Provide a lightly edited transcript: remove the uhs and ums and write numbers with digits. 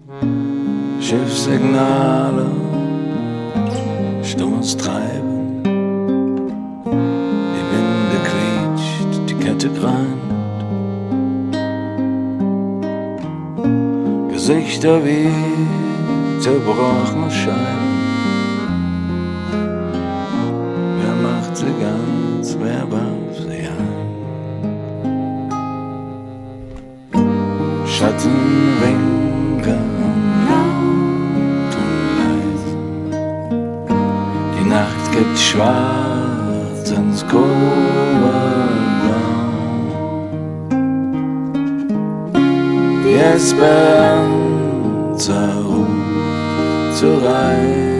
Schiffssignale, stummes Treiben. Die Winde quietscht, die Kette greint. Gesichter wie zerbrochene Scheiben. Wer macht sie ganz, wer warf sie ein? Schatten winken laut und leise. Die Nacht gibt schwarz ins Kobaltblau. Die Esperanza ruft zur Reise.